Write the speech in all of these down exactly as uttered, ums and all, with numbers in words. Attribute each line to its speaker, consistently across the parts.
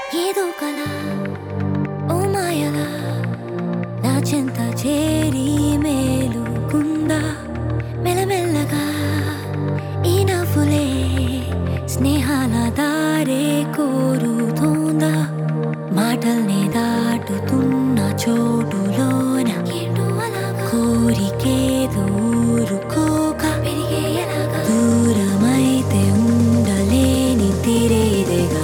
Speaker 1: ఏదో కల ఓ మాయలా నా చెంత చేరి మేలుకుందా మెల్లమెల్లగా ఈ నవ్వులే స్నేహాల దారే కోరుతోందా మాటల్ని దాటుతున్న చోటులోన ఏంటో అలాగా కోరికేదో ఊరుకోక పెరిగేయలాగా దూరమైతే ఉండలేని తీరేదేగా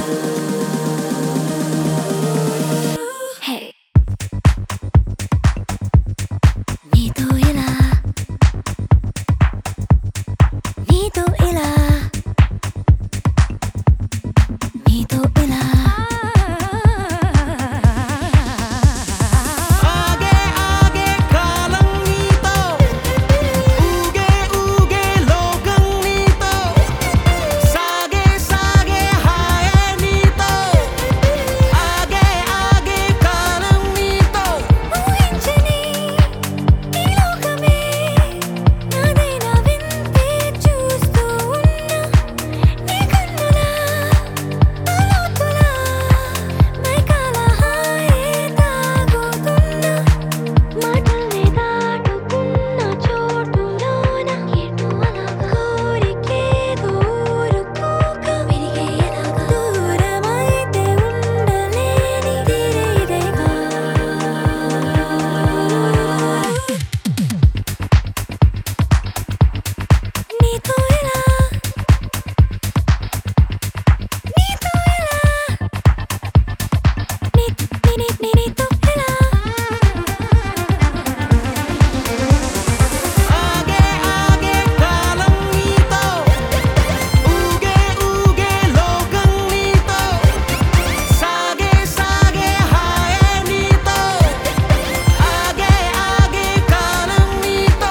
Speaker 1: నీతో ఇలా నీతో ఇలా నీతో ఇలా
Speaker 2: ఆగే ఆగే కాలం నీతో ఊగే ఊగే లోకం నీతో సాగే సాగే హాయే నీతో ఆగే ఆగే కాలం నీతో
Speaker 1: ఊహించని ఈ లోకమే నాదైనా వింతే చూస్తూ ఉన్నా నీ కన్నులా ఆలోతులా మైకాల హాయే తాగుతున్నా మాటల్ని దాటుకున్న చోటులోన ఎటు అలాగా కోరికేదో ఊరుకోక పెరిగేయలాగా దూరమైతే ఉండలేని తీరేదేగా నీతో ఇలా నీతో ఇలా నీ నీ నీ నీతో ఇలా
Speaker 2: ఆగే ఆగే కాలం నీతో ఊగే ఊగే లోకం నీతో సాగే సాగే హాయే నీతో ఆగే ఆగే కాలం నీతో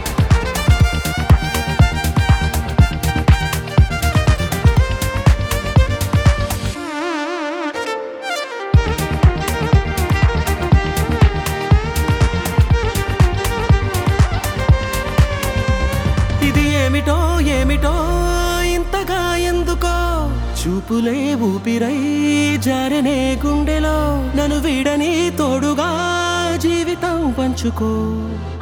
Speaker 2: ఇది ఏమిటో ఏమిటో ఇంతగా ఎందుకో చూపులే ఊపిరై జారనే గుండెలో నన్ను వీడని తోడుగా జీవితం పంచుకో